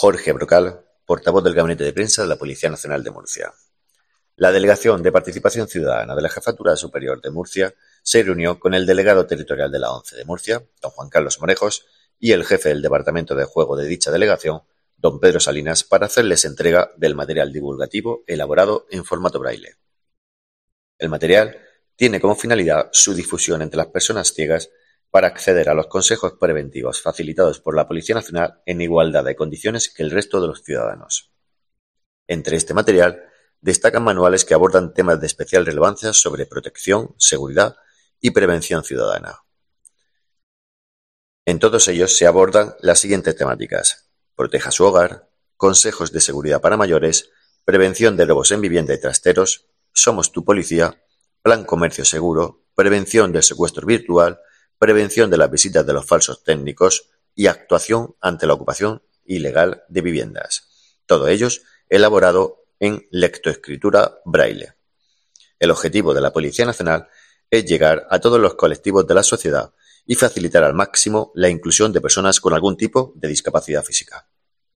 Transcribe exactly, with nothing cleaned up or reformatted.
Jorge Brocal, portavoz del Gabinete de Prensa de la Policía Nacional de Murcia. La Delegación de Participación Ciudadana de la Jefatura Superior de Murcia se reunió con el delegado territorial de la ONCE de Murcia, don Juan Carlos Morejos, y el jefe del Departamento de Juego de dicha delegación, don Pedro Salinas, para hacerles entrega del material divulgativo elaborado en formato braille. El material tiene como finalidad su difusión entre las personas ciegas para acceder a los consejos preventivos facilitados por la Policía Nacional en igualdad de condiciones que el resto de los ciudadanos. Entre este material destacan manuales que abordan temas de especial relevancia sobre protección, seguridad y prevención ciudadana. En todos ellos se abordan las siguientes temáticas: proteja su hogar, consejos de seguridad para mayores, prevención de robos en vivienda y trasteros, somos tu policía, plan comercio seguro, prevención del secuestro virtual, prevención de las visitas de los falsos técnicos y actuación ante la ocupación ilegal de viviendas. Todo ellos elaborado en lectoescritura braille. El objetivo de la Policía Nacional es llegar a todos los colectivos de la sociedad y facilitar al máximo la inclusión de personas con algún tipo de discapacidad física.